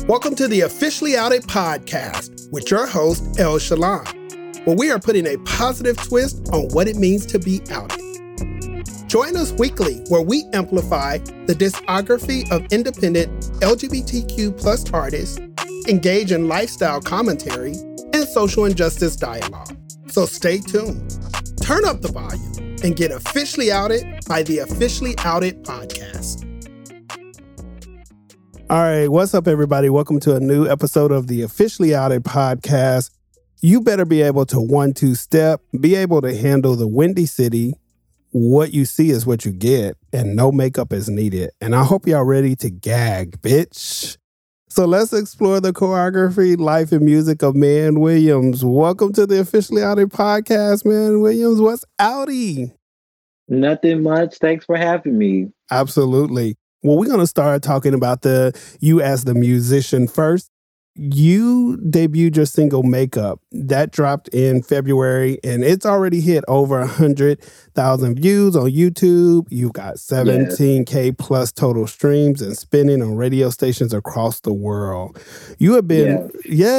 Welcome to the Officially Outed podcast with your host, El Shalom, where we are putting a positive twist on what it means to be outed. Join us weekly where we amplify the discography of independent LGBTQ plus artists, engage in lifestyle commentary, and social injustice dialogue. So stay tuned, turn up the volume, and get officially outed by the Officially Outed podcast. All right, what's up, everybody? Welcome to a new episode of the Officially Outed podcast. You better be able to 1-2 step, be able to handle the Windy City. What you see is what you get, and no makeup is needed. And I hope y'all ready to gag, bitch. So let's explore the choreography, life, and music of Man Williams. Welcome to the Officially Outed podcast, Man Williams. What's outie? Nothing much. Thanks for having me. Absolutely. Well, we're going to start talking about you as the musician first. You debuted your single Makeup. That dropped in February, and it's already hit over 100,000 views on YouTube. You've got 17K plus total streams and spinning on radio stations across the world. You have been,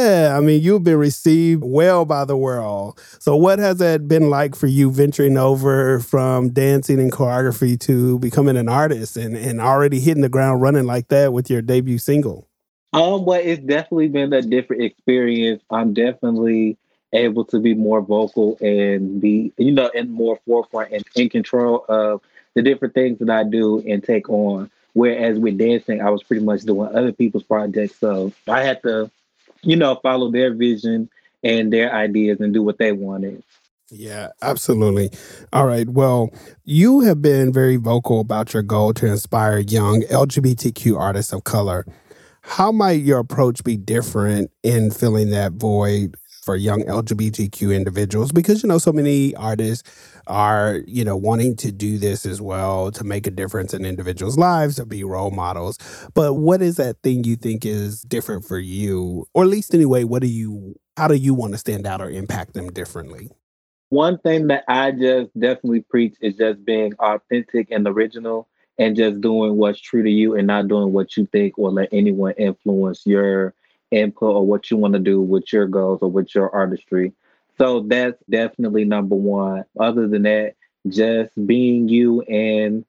you've been received well by the world. So what has that been like for you venturing over from dancing and choreography to becoming an artist and already hitting the ground running like that with your debut single? Well, it's definitely been a different experience. I'm definitely able to be more vocal and be, in more forefront and in control of the different things that I do and take on. Whereas with dancing, I was pretty much doing other people's projects. So I had to, follow their vision and their ideas and do what they wanted. Yeah, absolutely. All right. Well, you have been very vocal about your goal to inspire young LGBTQ artists of color. How might your approach be different in filling that void for young LGBTQ individuals? Because, so many artists are, wanting to do this as well, to make a difference in individuals' lives, to be role models. But what is that thing you think is different for you? Or at least anyway, how do you want to stand out or impact them differently? One thing that I just definitely preach is just being authentic and original. And just doing what's true to you and not doing what you think or let anyone influence your input or what you want to do with your goals or with your artistry. So that's definitely number one. Other than that, just being you and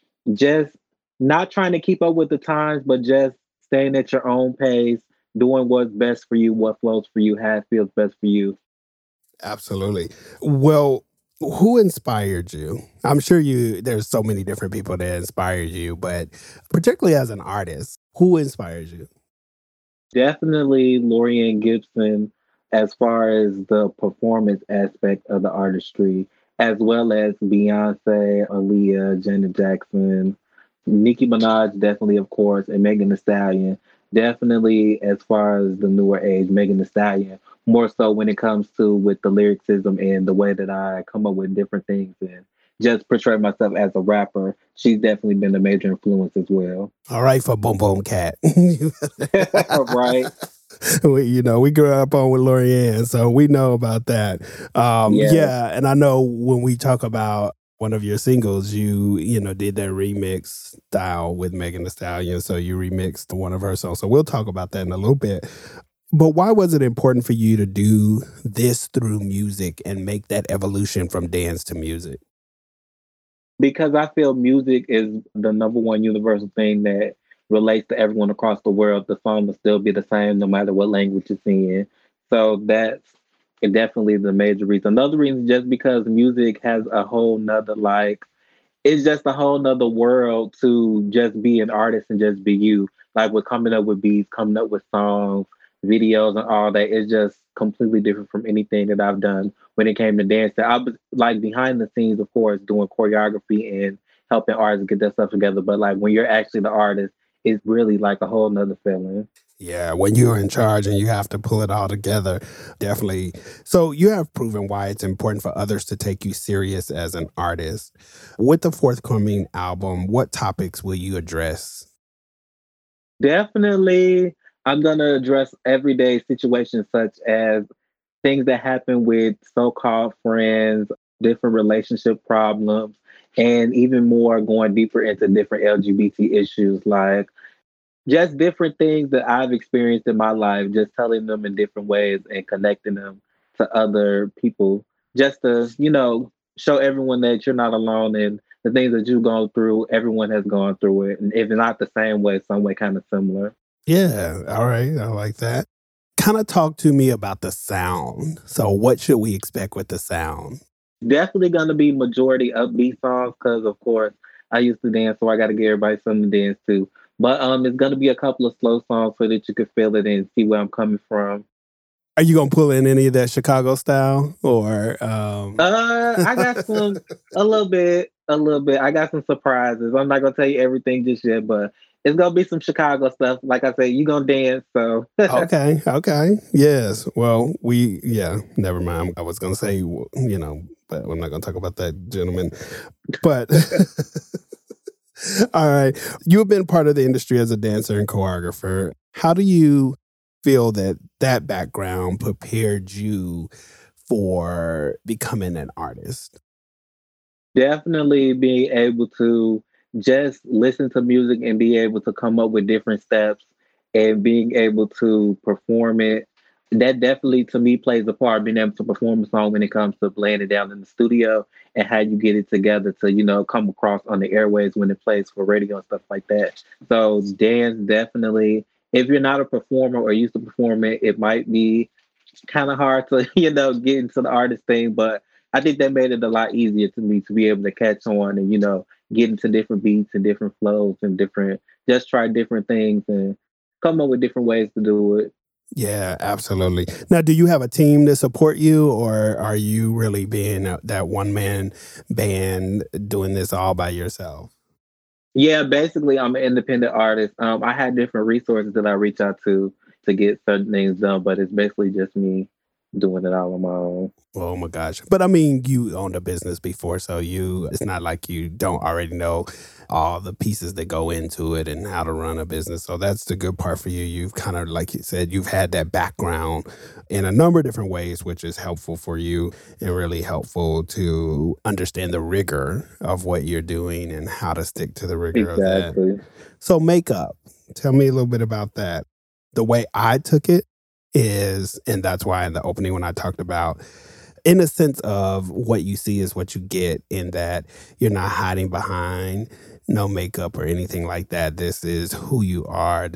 just not trying to keep up with the times, but just staying at your own pace, doing what's best for you, what flows for you, how it feels best for you. Absolutely. Well, who inspired you? I'm sure there's so many different people that inspired you, but particularly as an artist, who inspires you? Definitely Laurieann Gibson, as far as the performance aspect of the artistry, as well as Beyonce, Aaliyah, Janet Jackson, Nicki Minaj, definitely, of course, and Megan Thee Stallion. Definitely, as far as the newer age, Megan Thee Stallion, more so when it comes to with the lyricism and the way that I come up with different things and just portray myself as a rapper. She's definitely been a major influence as well. All right, for Boom Boom Cat. Right. We grew up on with Laurieann, so we know about that. Yeah, and I know when we talk about one of your singles, you did that remix style with Megan Thee Stallion, so you remixed one of her songs. So we'll talk about that in a little bit. But why was it important for you to do this through music and make that evolution from dance to music? Because I feel music is the number one universal thing that relates to everyone across the world. The song will still be the same no matter what language it's in. So that's definitely the major reason. Another reason is just because music has a whole nother, it's just a whole nother world to just be an artist and just be you. Like with coming up with beats, coming up with songs, videos and all that, it's just completely different from anything that I've done when it came to dancing. I was like behind the scenes, of course, doing choreography and helping artists get that stuff together. But like when you're actually the artist, it's really like a whole nother feeling. Yeah, when you're in charge and you have to pull it all together, definitely. So you have proven why it's important for others to take you serious as an artist. With the forthcoming album, what topics will you address? Definitely, I'm going to address everyday situations such as things that happen with so-called friends, different relationship problems, and even more going deeper into different LGBT issues like just different things that I've experienced in my life, just telling them in different ways and connecting them to other people, just to, show everyone that you're not alone and the things that you've gone through, everyone has gone through it. And if not the same way, some way kind of similar. Yeah, all right. I like that. Kind of talk to me about the sound. So, what should we expect with the sound? Definitely going to be majority upbeat songs because, of course, I used to dance, so I got to get everybody something to dance to. But it's going to be a couple of slow songs so that you can feel it and see where I'm coming from. Are you gonna pull in any of that Chicago style or I got some a little bit. I got some surprises. I'm not gonna tell you everything just yet, but it's gonna be some Chicago stuff. Like I said, you gonna dance, so Okay, okay. Yes. Well, never mind. I was gonna say, but I'm not gonna talk about that gentleman. But all right. You have been part of the industry as a dancer and choreographer. How do you feel that that background prepared you for becoming an artist? definitely being able to just listen to music and be able to come up with different steps and being able to perform it. That definitely to me plays a part, being able to perform a song when it comes to laying it down in the studio and how you get it together to, come across on the airways when it plays for radio and stuff like that. So dance definitely, if you're not a performer or used to perform it, it might be kind of hard to get into the artist thing, but I think that made it a lot easier to me to be able to catch on and get into different beats and different flows and different just try different things and come up with different ways to do it. Yeah, absolutely. Now, do you have a team to support you, or are you really being that one man band doing this all by yourself? Yeah, basically I'm an independent artist. I had different resources that I reach out to get certain things done, but it's basically just me doing it all on my own. Oh my gosh. But I mean, you owned a business before, so it's not like you don't already know all the pieces that go into it and how to run a business. So that's the good part for you. You've kind of, like you said, you've had that background in a number of different ways, which is helpful for you and really helpful to understand the rigor of what you're doing and how to stick to the rigor of that. Exactly. So, makeup, tell me a little bit about that. The way I took it is, and that's why in the opening when I talked about, in a sense of what you see is what you get, in that you're not hiding behind no makeup or anything like that. This is who you are.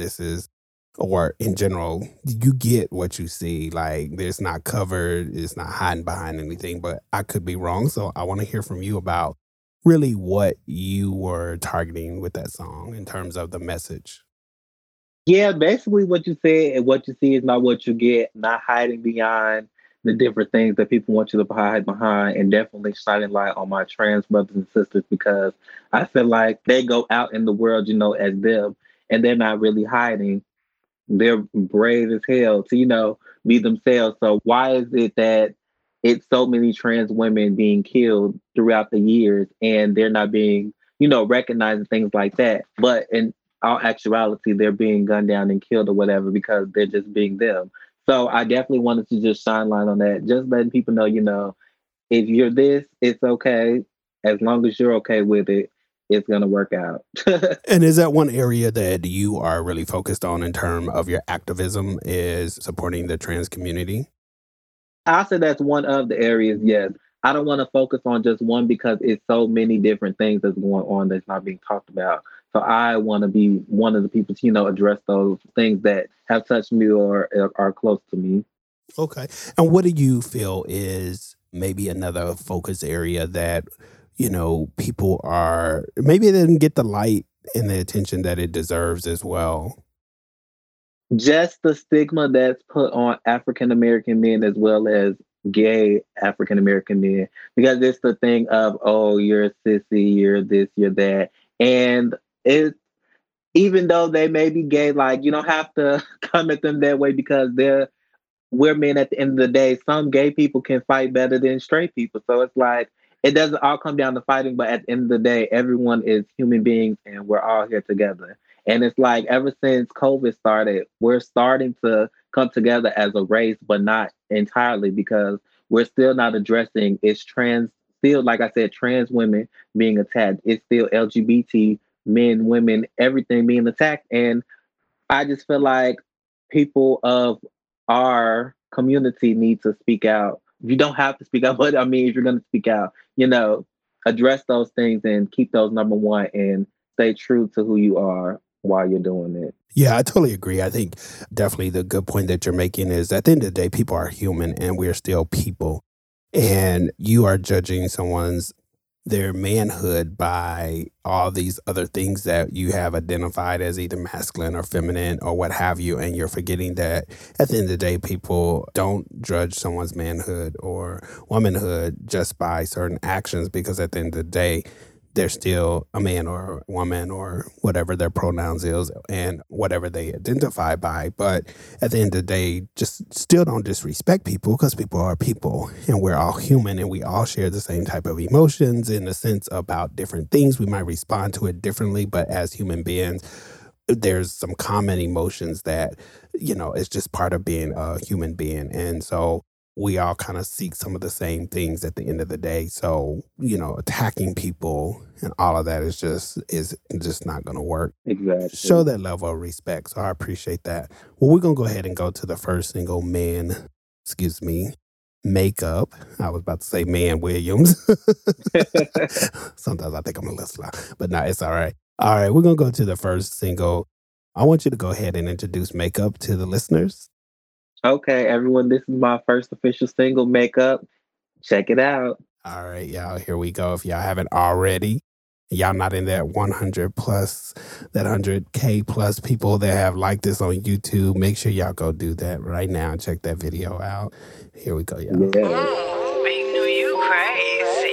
Or in general, you get what you see. Like, there's not covered, it's not hiding behind anything, but I could be wrong. So I want to hear from you about really what you were targeting with that song in terms of the message. Yeah, basically what you said and what you see is not what you get, not hiding behind the different things that people want you to hide behind, and definitely shining light on my trans brothers and sisters because I feel like they go out in the world, as them, and they're not really hiding. They're brave as hell to, be themselves. So why is it that it's so many trans women being killed throughout the years and they're not being, recognized and things like that? But in all actuality, they're being gunned down and killed or whatever because they're just being them. So I definitely wanted to just shine light on that, just letting people know, if you're this, it's okay. As long as you're okay with it, it's gonna work out. And is that one area that you are really focused on in terms of your activism, is supporting the trans community? I say that's one of the areas, yes. I don't want to focus on just one because it's so many different things that's going on that's not being talked about. So I want to be one of the people to, address those things that have touched me or are close to me. Okay. And what do you feel is maybe another focus area that, people are, maybe they didn't get the light and the attention that it deserves as well? Just the stigma that's put on African American men as well as gay African American men, because it's the thing of, oh, you're a sissy, you're this, you're that. And it even though they may be gay, like you don't have to come at them that way because we're men at the end of the day. Some gay people can fight better than straight people. So it's like it doesn't all come down to fighting, but at the end of the day, everyone is human beings and we're all here together. And it's like ever since COVID started, we're starting to come together as a race, but not entirely because we're still not addressing it's trans still, like I said, trans women being attacked. It's still LGBT men, women, everything being attacked. And I just feel like people of our community need to speak out. You don't have to speak out, but I mean, if you're going to speak out, address those things and keep those number one and stay true to who you are while you're doing it. Yeah, I totally agree. I think definitely the good point that you're making is at the end of the day, people are human and we're still people. And you are judging their manhood by all these other things that you have identified as either masculine or feminine or what have you. And you're forgetting that at the end of the day, people don't judge someone's manhood or womanhood just by certain actions, because at the end of the day, they're still a man or a woman or whatever their pronouns is and whatever they identify by. But at the end of the day, just still don't disrespect people, because people are people and we're all human and we all share the same type of emotions in the sense about different things. We might respond to it differently, but as human beings, there's some common emotions that, it's just part of being a human being. And so we all kind of seek some of the same things at the end of the day. So, attacking people and all of that is just not going to work. Exactly. Show that level of respect. So I appreciate that. Well, we're going to go ahead and go to the first single, Makeup. I was about to say Man Williams. Sometimes I think I'm a little slow, but no, it's all right. All right, we're going to go to the first single. I want you to go ahead and introduce Makeup to the listeners. Okay, everyone, this is my first official single, Makeup. Check it out. All right, y'all, here we go. If y'all haven't already, y'all not in that 100 plus, that 100K plus people that have liked this on YouTube, make sure y'all go do that right now and check that video out. Here we go, y'all. Yeah. Oh, Big New, you crazy.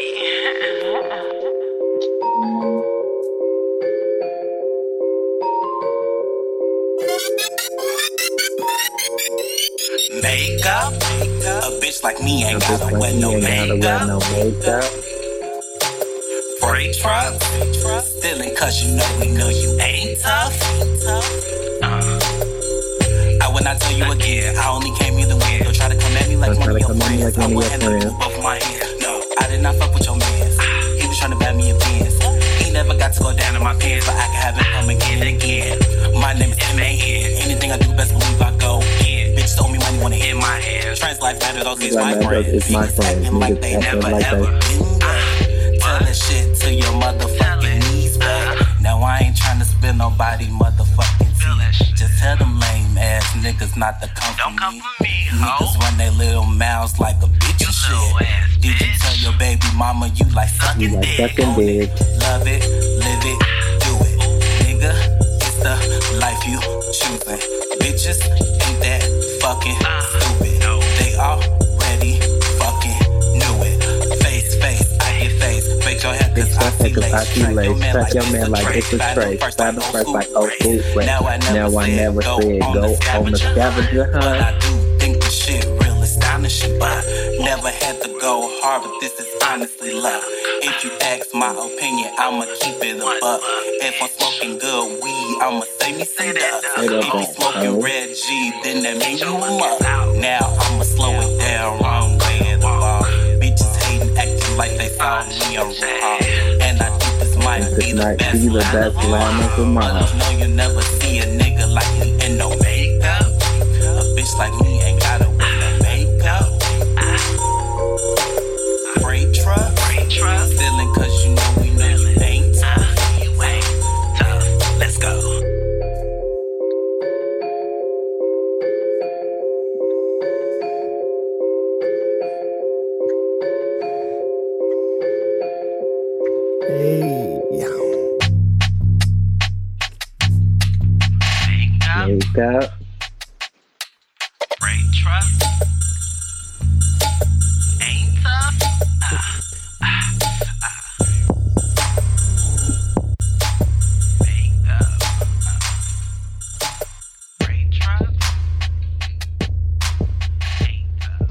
Makeup, a bitch like me ain't gotta wear no makeup. Freight truck, stealing cause we know you ain't tough. I will not tell you again, I only came here to win. You'll try to come at me like one of your friends. I wouldn't let you both my hands. No, I did not fuck with your man. He was trying to buy me a Benz. He never got to go down in my pants, but I can have him come and get it again. My name is M.A.N. Anything I do, best believe I go in. Bitch told me money wanna hit my hands. Trans life matter, those is my friends. Niggas acting like they never ever been back. Tell that shit to your motherfucking knees back. Now I ain't trying to spill nobody motherfucking tea. Just tell them lame ass niggas not to come for me. Niggas run their little mouths like a bitch and shit. Did you tell your baby mama you like sucking dick? Love it, live it, do it. Nigga, it's the life you choosing. Bitches ain't that fucking stupid. They already fucking knew it. Face, I get face. Fake your hair cause I see lace. Track your man like it's a tray. Battle first like oh food flat. Now I never said go on the scavenger hunt. I do think the shit real astonishing, but never had to go hard, but this is honestly love. If you ask my opinion, I'ma keep it a buck. If I'm smoking good weed, I'ma say me some ducks. If you smoking red G, then that means you a muck. Now I'ma slow it down, wrong way of the ball. Bitches hating, acting like they saw me a raw. And I think this might be the best line of the month. Know you never see a nigga like me in no makeup. A bitch like me ain't gotta wear no makeup. Freight truck, stealing cause you know we know you ain't tough. You ain't tough. Let's go. Hey. Makeup. Freight truck. Ain't tough. Makeup. Freight truck. Ain't tough.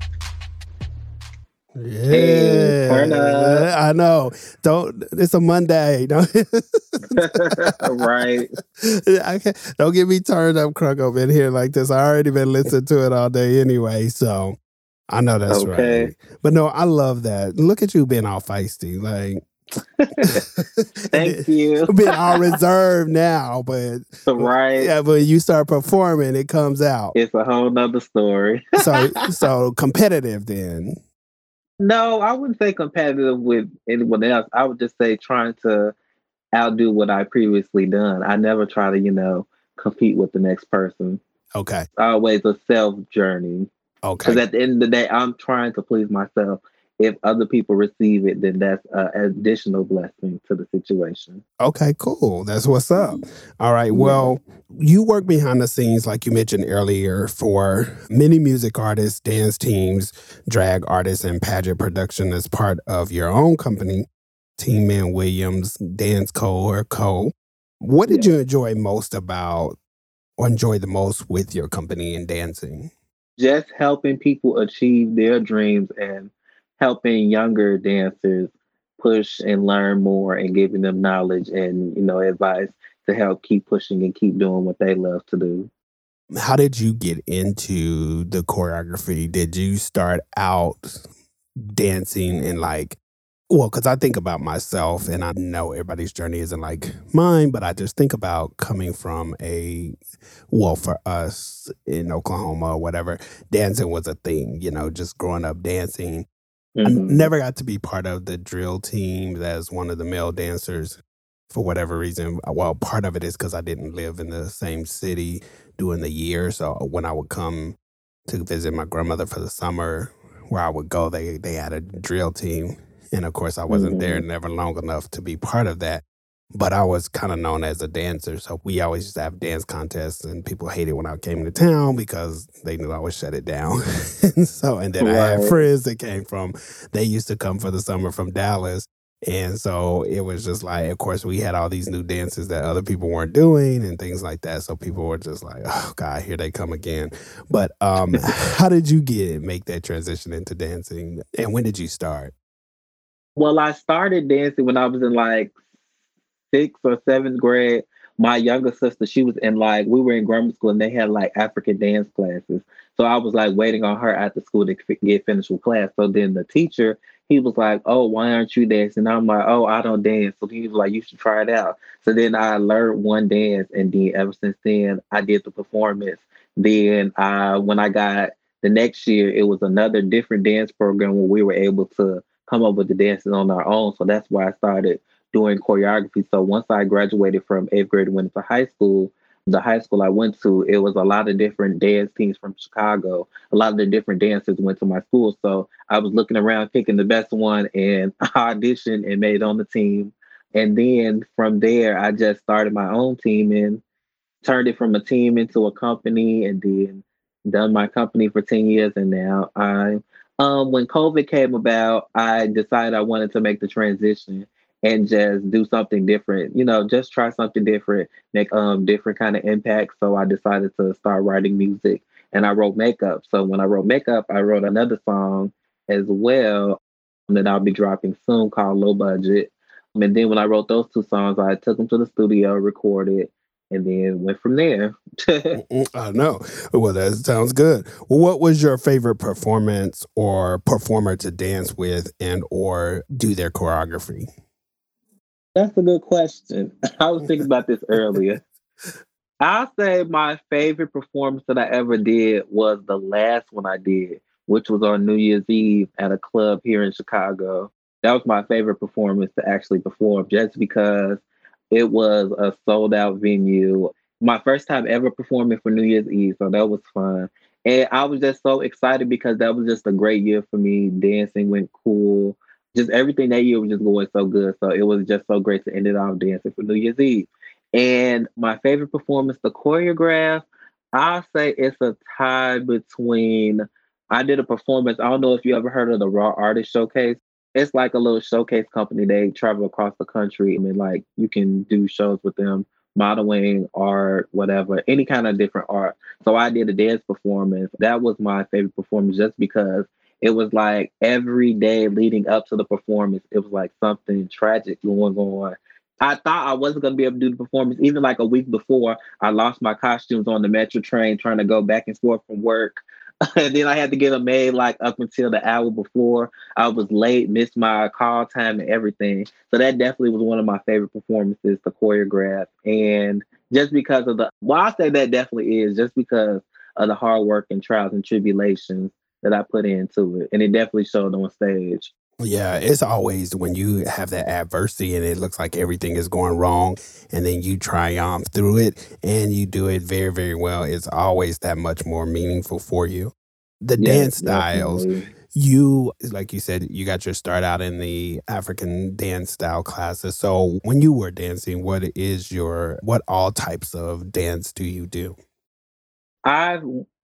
Yeah. Hey, turn up. I know. It's a Monday. Don't Right. don't get me turned up, crunk up in here like this. I already been listening to it all day anyway, so I know that's Okay. right. But no, I love that. Look at you being all feisty. Like, Thank you. Being all reserved now, but Right. yeah, but you start performing, it comes out. It's a whole nother story. So competitive then. No, I wouldn't say competitive with anyone else. I would just say trying to outdo what I previously done. I never try to, compete with the next person. Okay. It's always a self journey. Okay. Because at the end of the day, I'm trying to please myself. If other people receive it, then that's an additional blessing to the situation. Okay, cool. That's what's up. All right. Well, you work behind the scenes, like you mentioned earlier, for many music artists, dance teams, drag artists, and pageant production as part of your own company, Team Man Williams Dance Co. or Co. What did you enjoy the most with your company in dancing? Just helping people achieve their dreams and helping younger dancers push and learn more and giving them knowledge and, advice to help keep pushing and keep doing what they love to do. How did you get into the choreography? Did you start out dancing and because I think about myself and I know everybody's journey isn't like mine, but I just think about coming from for us in Oklahoma or whatever, dancing was a thing, just growing up dancing. I never got to be part of the drill team as one of the male dancers for whatever reason. Well, part of it is because I didn't live in the same city during the year. So when I would come to visit my grandmother for the summer, where I would go, they had a drill team. And of course, I wasn't there never long enough to be part of that. But I was kind of known as a dancer. So we always used to have dance contests, and people hated when I came to town because they knew I would shut it down. and then I had friends that they used to come for the summer from Dallas. And so it was just like, of course, we had all these new dances that other people weren't doing and things like that. So people were just like, oh, God, here they come again. But how did you make that transition into dancing? And when did you start? Well, I started dancing when I was in 6th or 7th grade. My younger sister, she was we were in grammar school and they had African dance classes. So I was waiting on her after school to get finished with class. So then the teacher, he was like, oh, why aren't you dancing? And I'm like, oh, I don't dance. So he was like, you should try it out. So then I learned one dance. And then ever since then, I did the performance. Then when I got the next year, it was another different dance program where we were able to come up with the dances on our own. So that's why I started doing choreography. So once I graduated from 8th grade and went to high school, the high school I went to, it was a lot of different dance teams from Chicago. A lot of the different dancers went to my school. So I was looking around, picking the best one, and I auditioned and made it on the team. And then from there, I just started my own team and turned it from a team into a company, and then done my company for 10 years. And now when COVID came about, I decided I wanted to make the transition and just do something different, just try something different, make different kind of impact. So I decided to start writing music, and I wrote Makeup. So when I wrote Makeup, I wrote another song as well that I'll be dropping soon called Low Budget. And then when I wrote those two songs, I took them to the studio, recorded, and then went from there. I know. Well, that sounds good. Well, what was your favorite performance or performer to dance with and or do their choreography? That's a good question. I was thinking about this earlier. I'll say my favorite performance that I ever did was the last one I did, which was on New Year's Eve at a club here in Chicago. That was my favorite performance to actually perform, just because it was a sold out venue. My first time ever performing for New Year's Eve, so that was fun. And I was just so excited because that was just a great year for me. Dancing went cool. Just everything that year was just going so good. So it was just so great to end it off dancing for New Year's Eve. And my favorite performance, the choreograph, I'll say it's a tie between, I did a performance. I don't know if you ever heard of the Raw Artist Showcase. It's like a little showcase company. They travel across the country. I mean, you can do shows with them, modeling, art, whatever, any kind of different art. So I did a dance performance. That was my favorite performance just because it was every day leading up to the performance, it was something tragic going on. I thought I wasn't going to be able to do the performance. Even a week before, I lost my costumes on the metro train trying to go back and forth from work. And then I had to get them made like up until the hour before. I was late, missed my call time and everything. So that definitely was one of my favorite performances to choreograph. And just because of I say that definitely is just because of the hard work and trials and tribulations that I put into it. And it definitely showed on stage. Yeah, it's always when you have that adversity and it looks like everything is going wrong and then you triumph through it and you do it very, very well. It's always that much more meaningful for you. The dance styles, Definitely. you, like you said, you got your start out in the African dance style classes. So when you were dancing, what all types of dance do you do? I've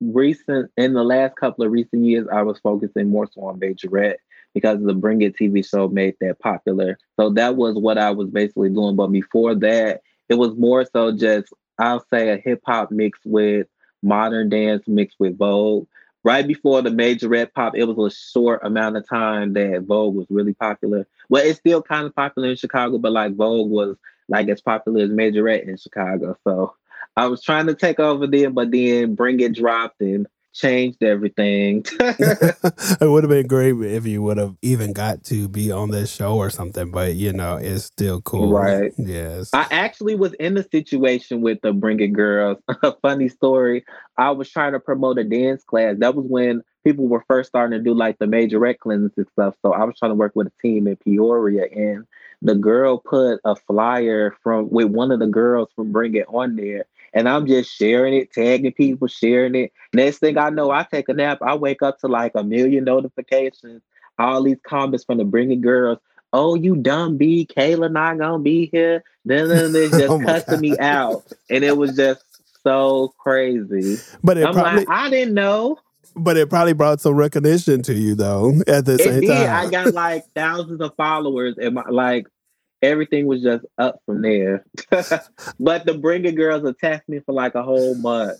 in the last couple of recent years, I was focusing more so on Bajorette because the Bring It TV show made that popular. So that was what I was basically doing. But before that, it was more so just, I'll say, a hip hop mixed with modern dance mixed with Vogue. Right before the Majorette pop, it was a short amount of time that Vogue was really popular. Well, it's still kind of popular in Chicago, but like Vogue was like as popular as Majorette in Chicago. So I was trying to take over then, but then Bring It dropped and changed everything. It would have been great if you would have even got to be on this show or something, but it's still cool. Right. Yes. I actually was in a situation with the Bring It Girls. A funny story. I was trying to promote a dance class. That was when people were first starting to do like the Majorette clinics and stuff. So I was trying to work with a team in Peoria, and the girl put a flyer with one of the girls from Bring It on there. And I'm just sharing it, tagging people, sharing it. Next thing I know, I take a nap. I wake up to like a million notifications, all these comments from the Bring It Girls. Oh, you dumb B, Kayla not gonna be here. Then they just Oh my cussing me God. out. And it was just so crazy. But I'm like, I didn't know. it probably brought some recognition to you though at the It same did. I time. got like thousands of followers, and everything was just up from there. But the Bring It Girls attacked me for like a whole month.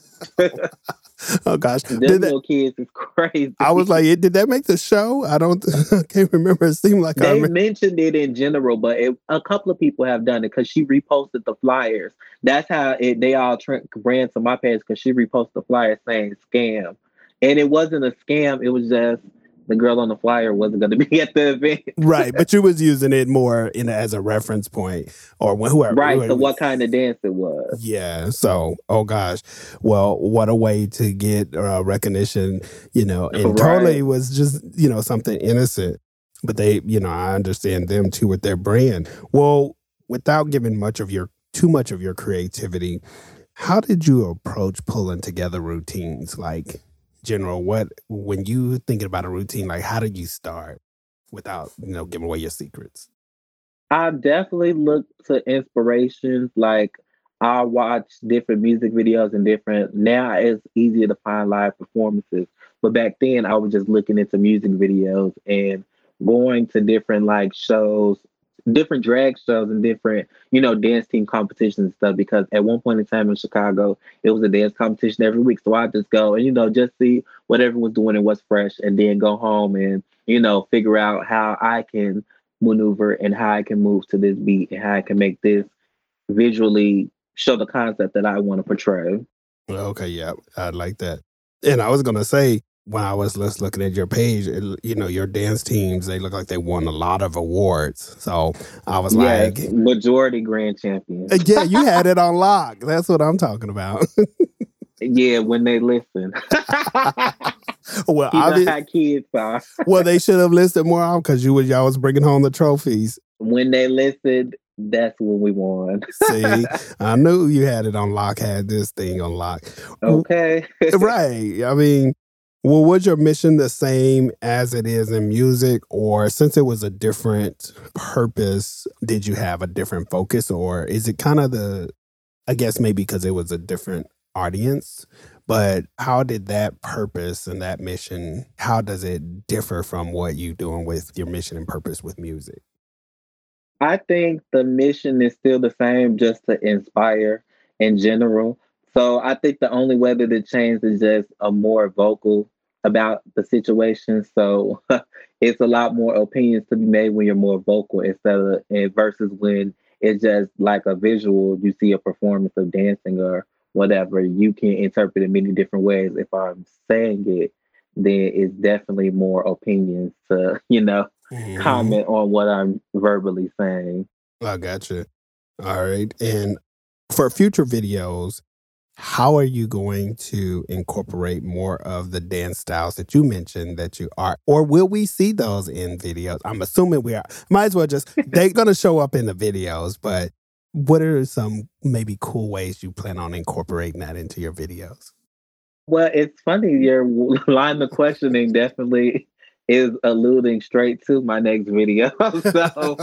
Oh gosh. Them Did that, little kids is crazy. I was like, did that make the show? I can't remember. It seemed like They mentioned it in general, but a couple of people have done it because she reposted the flyers. That's how they all ran to my page because she reposted the flyer saying scam. And it wasn't a scam. It was just the girl on the flyer wasn't going to be at the event. Right, but you was using it more as a reference point or whoever. Right, so what kind of dance it was. Yeah, so, oh gosh. Well, what a way to get recognition, and Right. totally was just, something innocent. But they, I understand them too with their brand. Well, without giving too much of your creativity, how did you approach pulling together routines? Like, general, when you thinking about a routine, like how did you start without, giving away your secrets? I definitely look to inspirations. Like I watch different music videos and now it's easier to find live performances. But back then I was just looking into music videos and going to different like shows, different drag shows and different, dance team competitions and stuff. Because at one point in time in Chicago, it was a dance competition every week. So I just go and, just see what everyone's doing and what's fresh and then go home and, figure out how I can maneuver and how I can move to this beat and how I can make this visually show the concept that I want to portray. Okay, yeah, I like that. And I was gonna say, when I was just looking at your page, your dance teams, they look like they won a lot of awards. So I was like, majority grand champion. Yeah, you had it on lock. That's what I'm talking about. Yeah, when they listen. Well, how kids are. Well, they should have listened more often because y'all was bringing home the trophies. When they listened, that's when we won. See, I knew you had it on lock, had this thing on lock. Okay. Right. I mean, well, was your mission the same as it is in music? Or since it was a different purpose, did you have a different focus? Or is it kind of I guess maybe because it was a different audience, but how did that purpose and that mission, how does it differ from what you doing with your mission and purpose with music? I think the mission is still the same, just to inspire in general. So I think the only way that it changed is just a more vocal about the situation. So it's a lot more opinions to be made when you're more vocal versus when it's just like a visual, you see a performance of dancing or whatever. You can interpret it many different ways if I'm saying it then it's definitely more opinions to, comment on what I'm verbally saying. I gotcha. All right. And for future videos, how are you going to incorporate more of the dance styles that you mentioned that you are, or will we see those in videos? I'm assuming we are. Might as well they're going to show up in the videos, but what are some maybe cool ways you plan on incorporating that into your videos? Well, it's funny. Your line of questioning definitely is alluding straight to my next video. So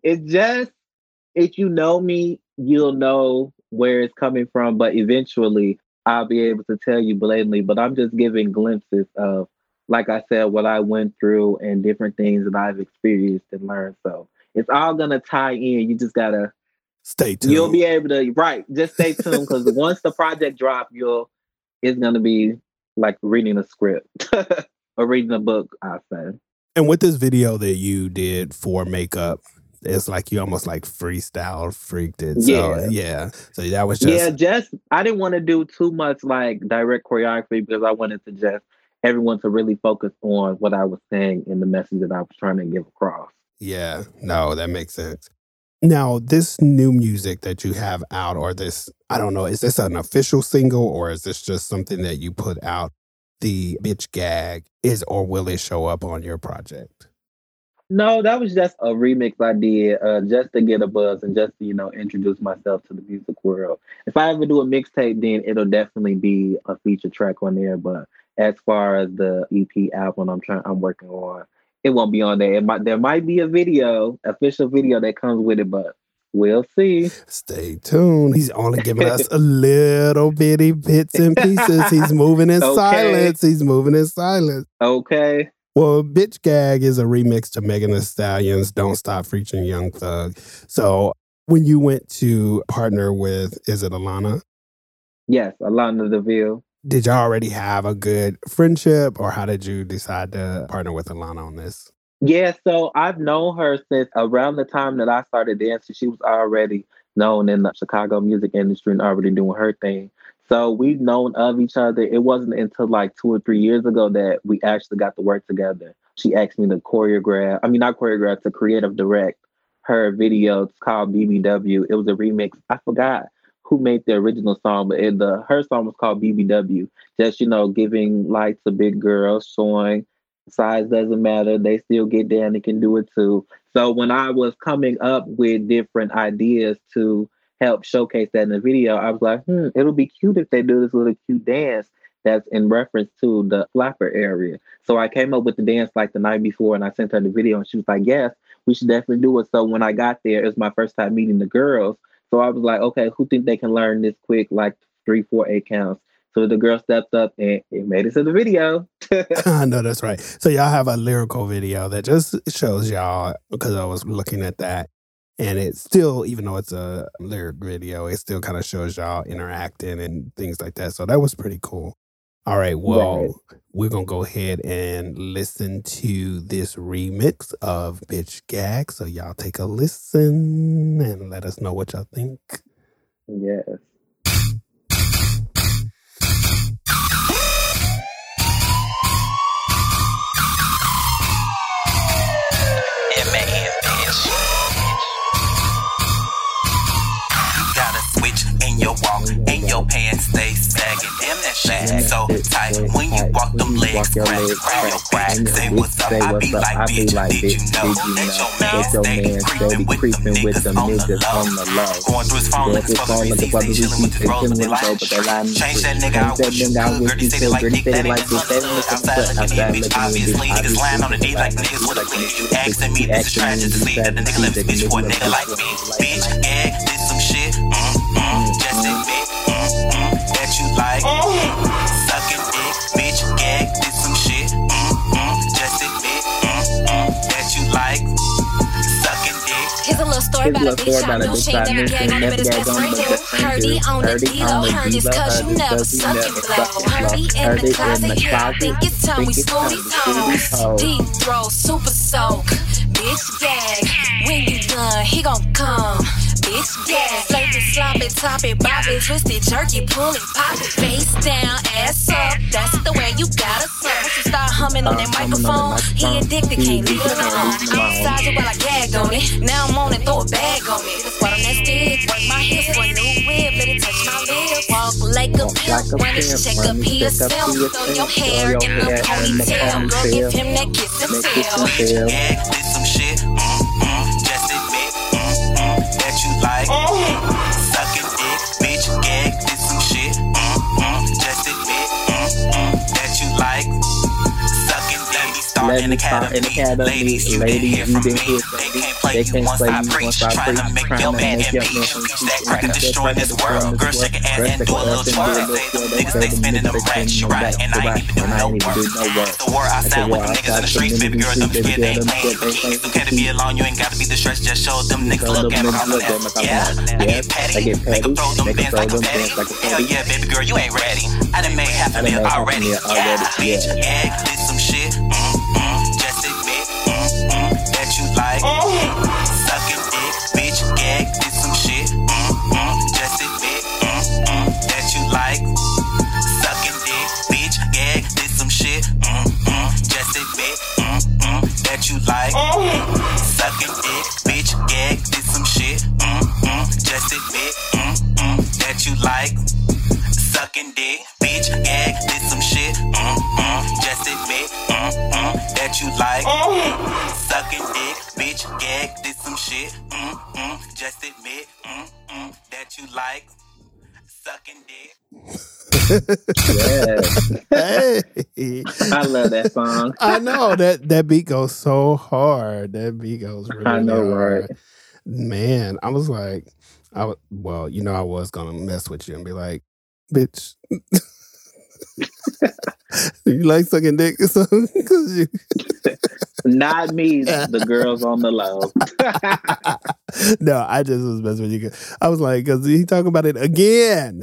if you know me, you'll know where it's coming from, but eventually I'll be able to tell you blatantly. But I'm just giving glimpses of, like I said, what I went through and different things that I've experienced and learned. So it's all gonna tie in. You just gotta stay tuned. You'll be able to just stay tuned, because once the project drops, it's gonna be like reading a script or reading a book, I'll say. And with this video that you did for makeup, it's like you almost like freestyle freaked it. So, yeah. So that was I didn't want to do too much like direct choreography, because I wanted to just everyone to really focus on what I was saying and the message that I was trying to give across. Yeah. No, that makes sense. Now, this new music that you have out, or this, I don't know, is this an official single, or is this just something that you put out, the Bitch Gag, or will it show up on your project? No, that was just a remix I did just to get a buzz and just to, introduce myself to the music world. If I ever do a mixtape, then it'll definitely be a feature track on there. But as far as the EP album I'm working on, it won't be on there. There might be a official video that comes with it, but we'll see. Stay tuned. He's only giving us a little bitty bits and pieces. He's moving in silence. He's moving in silence. Okay. Well, Bitch Gag is a remix to Megan Thee Stallion's Don't Stop Preaching Young Thug. So when you went to partner with, is it Alana? Yes, Alana Deville. Did you already have a good friendship, or how did you decide to partner with Alana on this? Yeah, so I've known her since around the time that I started dancing. She was already known in the Chicago music industry and already doing her thing. So we've known of each other. It wasn't until like 2 or 3 years ago that we actually got to work together. She asked me to to creative direct her video. It's called BBW. It was a remix. I forgot who made the original song, but her song was called BBW. Just, giving light to big girls, showing size doesn't matter. They still get down and can do it too. So when I was coming up with different ideas to help showcase that in the video, I was like, it'll be cute if they do this little cute dance that's in reference to the flapper area. So I came up with the dance like the night before, and I sent her the video, and she was like, yes, we should definitely do it. So when I got there, it was my first time meeting the girls. So I was like, okay, who think they can learn this quick, like 3, 4, 8 counts? So the girl stepped up and it made it to the video. I know, that's right. So y'all have a lyrical video that just shows y'all, because I was looking at that. And it still, even though it's a lyric video, it still kind of shows y'all interacting and things like that. So that was pretty cool. All right, well, we're going to go ahead and listen to this remix of Bitch Gag. So y'all take a listen and let us know what y'all think. Yes. Your walk and your pants stay sagging. Damn, that shit so tight. When you walk, them legs crack. Grab your back, say what's up. I be like, bitch, did you know that your man steady creeping with them niggas on the low? Going through his phone, looking for the receipts, they chilling with his rolls, but they like change that nigga, I wish you could. Girl, they say they like dick, that ain't fun. Outside looking in, bitch, obviously niggas lying on the D like niggas with a clean. You asking me, this is tragic to see that the nigga left his bitch for a nigga like me. Bitch, gag, did some shit. Just admit that you like sucking dick, bitch, gag, did some shit. Just admit that you like sucking dick. Here's a little story about a bitch I knew. She ain't never gag on the best friend do. Herdy on the D-Lo, heard this cause you never suck it blow. Herdy in the closet, yeah, I think it's time we smooth these hoes. Deep throw, super soak, bitch gag. When you done, he gon' come. Bitch, yeah, slurp it, slop it, top it, bob it, twist it, jerk it, pull it, pop it, face down, ass up. That's the way you gotta suck. Once you start humming on that microphone. He addicted, can't leave it alone. I'm beside you while I gagged on it. Now I'm on it, throw a bag on me. That's what I'm that stick. Work my hips for a new whip, let it touch my lips. Walk like a pimp, run it, check up yourself. Throw your hair in a ponytail. Girl, give him that kiss and tell. Yeah, did some shit. Just admit that you like sucking dick, bitch. Yeah, did some shit. Just admit that you like sucking dick. Start in academy. Ladies, you didn't hear from me. They can't play you once I preach. Trying to make your man impeach. Preach that crack and destroy this world. Girls shake an ass and do a little twirl. Niggas, they spending them racks. You right, and I ain't even do no work. The war outside with them niggas in the streets. Baby girl, don't forget they ain't playing games. It's okay to be alone, you ain't gotta be distressed. Just show them niggas look at me. Yeah, I get petty. Make them throw them bands like a fatty. Hell yeah, baby girl, you ain't ready. I done made half a meal already. Yeah, bitch, yeah, did some shit. Just admit that you like sucking dick, bitch. Yeah, did some shit. Just admit that you like sucking dick, bitch. Yeah, did some shit. Just admit that you like sucking dick, bitch. Yeah, did some shit. Just admit that you like sucking dick, bitch. Yeah, did some shit. Just admit that you like sucking dick, bitch. Yeah, did some shit. Just admit that you like sucking dick. Yeah. Hey. I love that song. I know that beat goes so hard. That beat goes really I know, hard. right? Man, I was like, I was gonna mess with you and be like, bitch, you like sucking dick or something? 'Cause you... Not me, the girls on the low. No, I just was messing with you. I was like, because he talking about it again.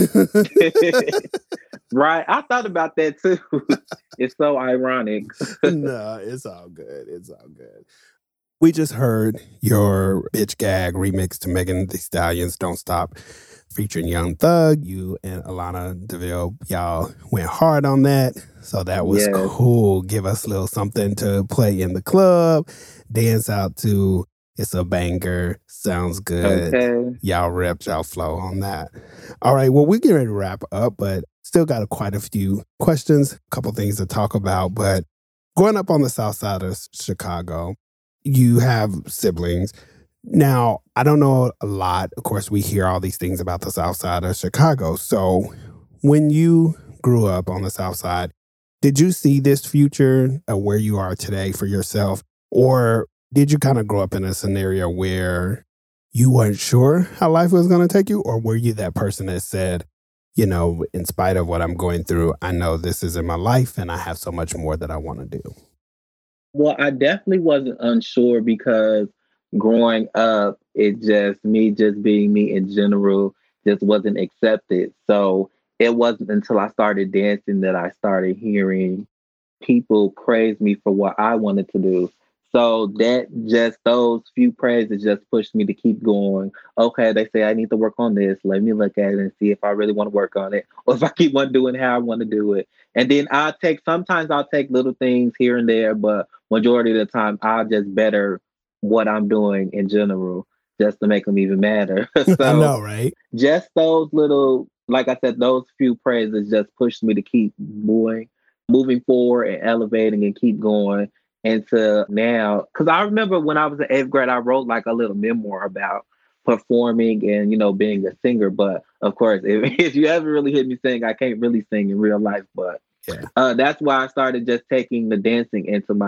Right. I thought about that too. It's so ironic. No, it's all good. It's all good. We just heard your Bitch Gag remix to Megan Thee Stallion's Don't Stop featuring Young Thug. You and Alana DeVille, y'all went hard on that. So that was cool. Give us a little something to play in the club, dance out to. It's a banger. Sounds good. Okay. Y'all ripped, y'all flow on that. All right. Well, we're getting ready to wrap up, but still got quite a few questions, a couple things to talk about. But growing up on the south side of Chicago, you have siblings. Now, I don't know a lot. Of course, we hear all these things about the south side of Chicago. So when you grew up on the south side, did you see this future where you are today for yourself? Or did you kind of grow up in a scenario where you weren't sure how life was going to take you? Or were you that person that said, you know, in spite of what I'm going through, I know this is in my life and I have so much more that I want to do? Well, I definitely wasn't unsure because growing up, just being me in general just wasn't accepted. So it wasn't until I started dancing that I started hearing people praise me for what I wanted to do. So those few praises just pushed me to keep going. Okay, they say I need to work on this. Let me look at it and see if I really want to work on it, or if I keep on doing how I want to do it. And then sometimes I'll take little things here and there, but majority of the time I'll just better what I'm doing in general, just to make them even madder. So I know, right? Just those little, like I said, those few praises just pushed me to keep moving forward and elevating and keep going. Into now, because I remember when I was in 8th grade, I wrote like a little memoir about performing and, you know, being a singer. But of course, if you ever really hear me sing, I can't really sing in real life. But that's why I started just taking the dancing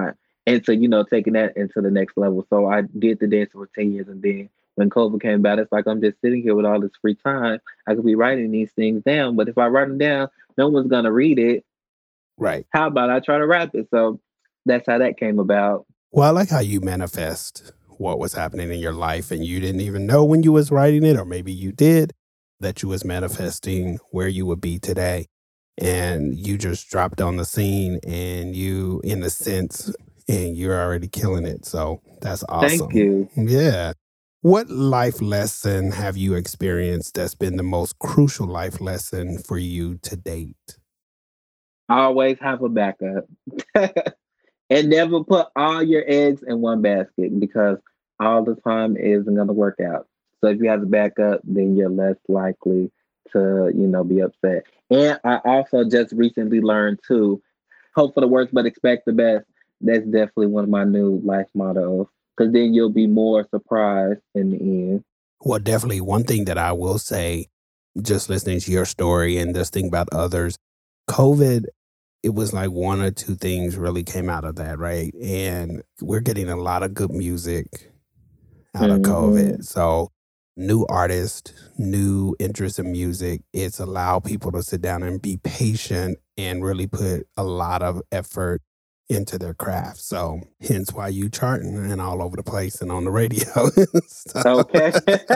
taking that into the next level. So I did the dancing for 10 years. And then when COVID came about, it's like I'm just sitting here with all this free time. I could be writing these things down. But if I write them down, no one's going to read it. Right. How about I try to rap it? So that's how that came about. Well, I like how you manifest what was happening in your life and you didn't even know when you was writing it, or maybe you did, that you was manifesting where you would be today. And you just dropped on the scene and you, in a sense, and you're already killing it. So that's awesome. Thank you. Yeah. What life lesson have you experienced that's been the most crucial life lesson for you to date? Always have a backup. And never put all your eggs in one basket because all the time isn't going to work out. So if you have a backup, then you're less likely to, be upset. And I also just recently learned too, hope for the worst but expect the best. That's definitely one of my new life mottos. Because then you'll be more surprised in the end. Well, definitely one thing that I will say, just listening to your story and just thinking about others, COVID, it was like one or two things really came out of that, right? And we're getting a lot of good music out of COVID. So new artists, new interest in music, it's allowed people to sit down and be patient and really put a lot of effort into their craft. So hence why you charting and all over the place and on the radio. So, Okay.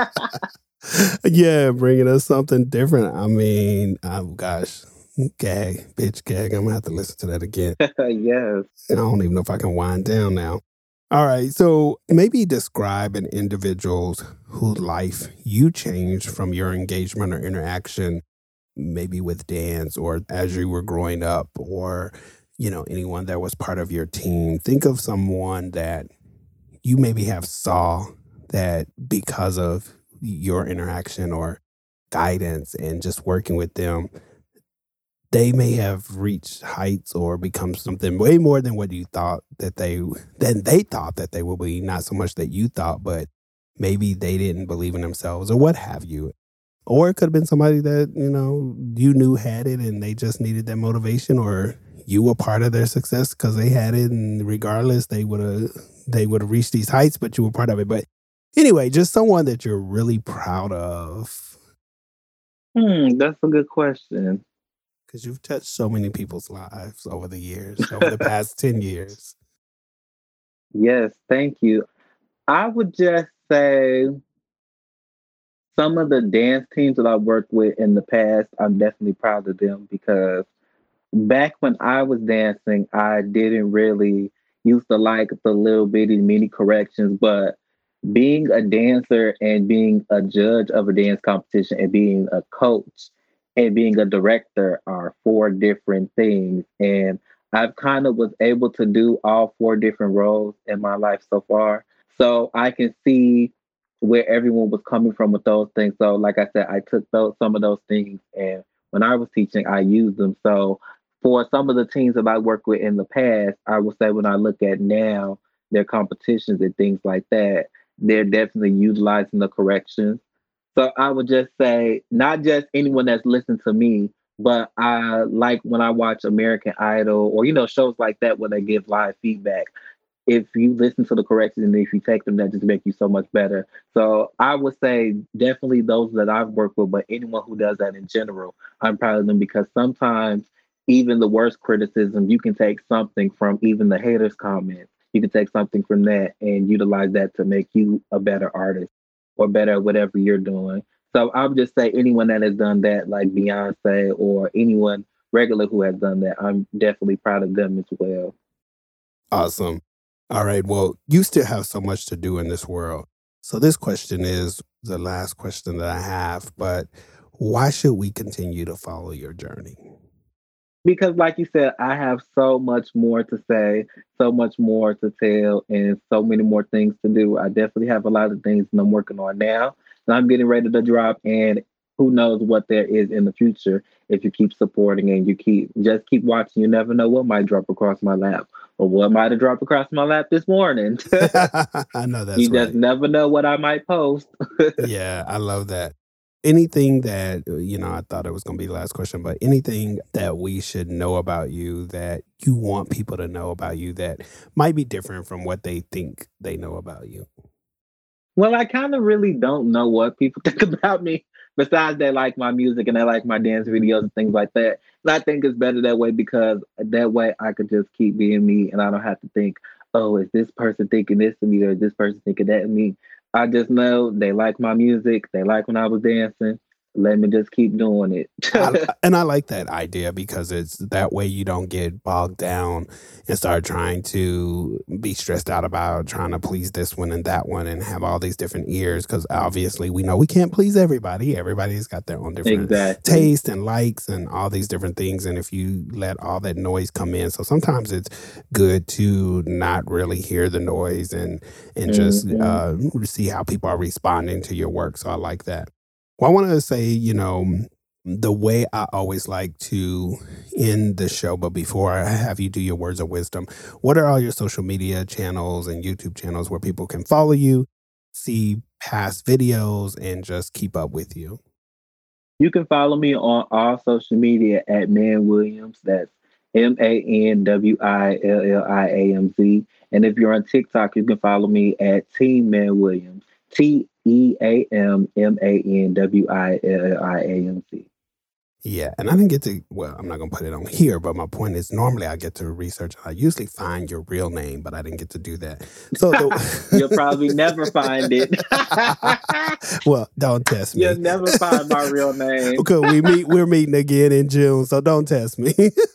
yeah, bringing us something different. I mean, gosh, gag, bitch, gag. I'm gonna have to listen to that again. Yes. I don't even know if I can wind down now. All right, so maybe describe an individual's whose life you changed from your engagement or interaction, maybe with dance or as you were growing up, or anyone that was part of your team. Think of someone that you maybe have saw that because of your interaction or guidance and just working with them, they may have reached heights or become something way more than what you thought that they thought that they would be. Not so much that you thought, but maybe they didn't believe in themselves or what have you. Or it could have been somebody that, you knew had it and they just needed that motivation, or you were part of their success because they had it, and regardless, they would have reached these heights, but you were part of it. But anyway, just someone that you're really proud of. That's a good question. Because you've touched so many people's lives over the years, over the past 10 years. Yes, thank you. I would just say some of the dance teams that I've worked with in the past, I'm definitely proud of them because back when I was dancing, I didn't really used to like the little bitty mini corrections, but being a dancer and being a judge of a dance competition and being a coach and being a director are four different things. And I've kind of was able to do all four different roles in my life so far. So I can see where everyone was coming from with those things. So like I said, I took some of those things and when I was teaching, I used them. So for some of the teams that I worked with in the past, I would say when I look at now, their competitions and things like that, they're definitely utilizing the corrections. So I would just say, not just anyone that's listened to me, but I like when I watch American Idol or, shows like that where they give live feedback. If you listen to the corrections and if you take them, that just make you so much better. So I would say definitely those that I've worked with, but anyone who does that in general, I'm proud of them because sometimes even the worst criticism, you can take something from even the haters' comments. You can take something from that and utilize that to make you a better artist or better at whatever you're doing. So I would just say anyone that has done that, like Beyonce or anyone regular who has done that, I'm definitely proud of them as well. Awesome. All right. Well, you still have so much to do in this world. So this question is the last question that I have, but why should we continue to follow your journey? Because like you said, I have so much more to say, so much more to tell, and so many more things to do. I definitely have a lot of things that I'm working on now that I'm getting ready to drop, and who knows what there is in the future if you keep supporting and you keep watching. You never know what might drop across my lap or what might have dropped across my lap this morning. I know that's You right. just never know what I might post. Yeah, I love that. Anything that, I thought it was going to be the last question, but anything that we should know about you that you want people to know about you that might be different from what they think they know about you? Well, I kind of really don't know what people think about me besides they like my music and they like my dance videos and things like that. And I think it's better that way because that way I could just keep being me and I don't have to think, oh, is this person thinking this of me or is this person thinking that of me? I just know they like my music. They like when I was dancing. let me just keep doing it. And I like that idea because it's that way you don't get bogged down and start trying to be stressed out about trying to please this one and that one and have all these different ears, because obviously we know we can't please everybody. Everybody's got their own different taste and likes and all these different things. And if you let all that noise come in, so sometimes it's good to not really hear the noise and just see how people are responding to your work. So I like that. Well, I want to say, the way I always like to end the show, but before I have you do your words of wisdom, what are all your social media channels and YouTube channels where people can follow you, see past videos, and just keep up with you? You can follow me on all social media at Man Williams. That's ManWilliamz. And if you're on TikTok, you can follow me at Team Man Williams. TEAMMANWILLIAMZ. Yeah, and I didn't get to, well, I'm not going to put it on here, but my point is normally I get to research. I usually find your real name, but I didn't get to do that. So you'll probably never find it. Well, don't test me. You'll never find my real name. Okay, we're meeting again in June, so don't test me.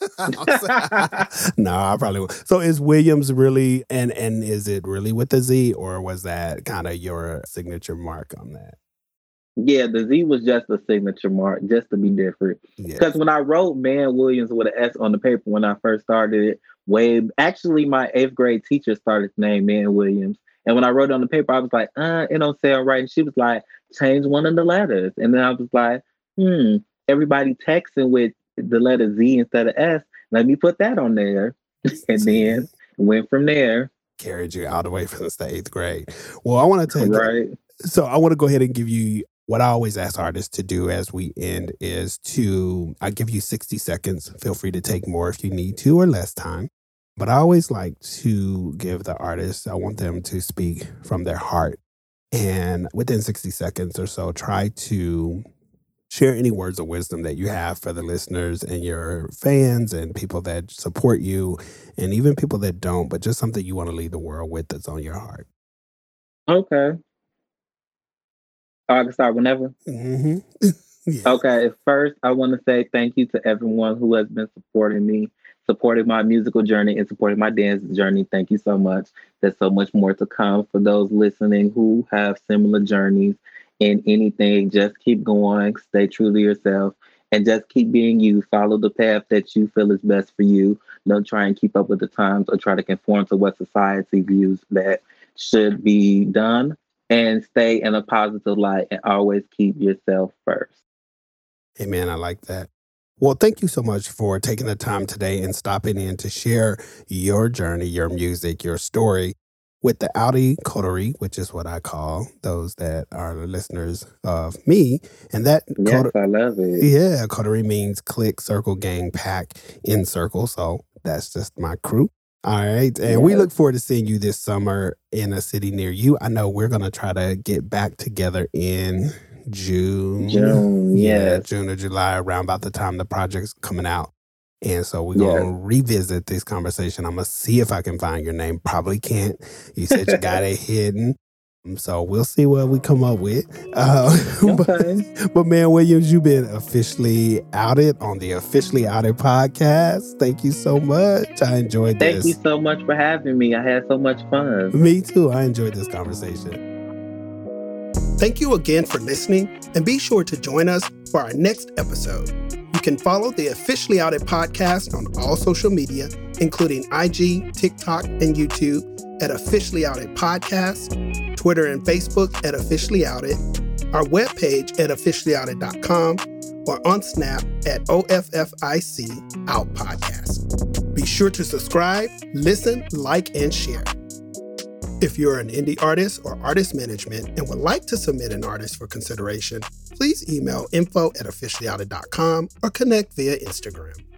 No, I probably won't. So is Williams really, and is it really with the Z, or was that kind of your signature mark on that? Yeah, the Z was just a signature mark, just to be different. Because when I wrote Man Williams with an S on the paper when I first started it, actually my 8th grade teacher started the name Man Williams. And when I wrote it on the paper, I was like, it don't sound right. And she was like, change one of the letters. And then I was like, everybody texting with the letter Z instead of S. Let me put that on there. And then went from there. Carried you all the way since the 8th grade. Well, I want to take So I want to go ahead and give you what I always ask artists to do as we end is I give you 60 seconds. Feel free to take more if you need to or less time. But I always like to give the artists, I want them to speak from their heart. And within 60 seconds or so, try to share any words of wisdom that you have for the listeners and your fans and people that support you and even people that don't, but just something you want to leave the world with that's on your heart. Okay. I can start whenever. Mm-hmm. Yeah. Okay. First, I want to say thank you to everyone who has been supporting me, supporting my musical journey, and supporting my dance journey. Thank you so much. There's so much more to come for those listening who have similar journeys in anything. Just keep going, stay true to yourself, and just keep being you. Follow the path that you feel is best for you. Don't try and keep up with the times or try to conform to what society views that should be done. And stay in a positive light and always keep yourself first. Amen. I like that. Well, thank you so much for taking the time today and stopping in to share your journey, your music, your story with the Audi Coterie, which is what I call those that are the listeners of me. And that I love it. Yeah, Coterie means clique, circle, gang, pack, in circle. So that's just my crew. All right. And we look forward to seeing you this summer in a city near you. I know we're going to try to get back together in June. Yeah, June or July, around about the time the project's coming out. And so we're going to revisit this conversation. I'm going to see if I can find your name. Probably can't. You said you got it hidden. So we'll see what we come up with. But Man Williams, you've been officially outed on the Officially Outed podcast. Thank you so much. I enjoyed this. Thank you so much for having me. I had so much fun. Me too. I enjoyed this conversation. Thank you again for listening, and be sure to join us for our next episode. You can follow the Officially Outed podcast on all social media, including IG, TikTok, and YouTube at Officially Outed Podcast, Twitter and Facebook at Officially Outed, our webpage at officiallyouted.com, or on Snap at OFFIC Out Podcast. Be sure to subscribe, listen, like, and share. If you're an indie artist or artist management and would like to submit an artist for consideration, please email info@officiallyouted.com or connect via Instagram.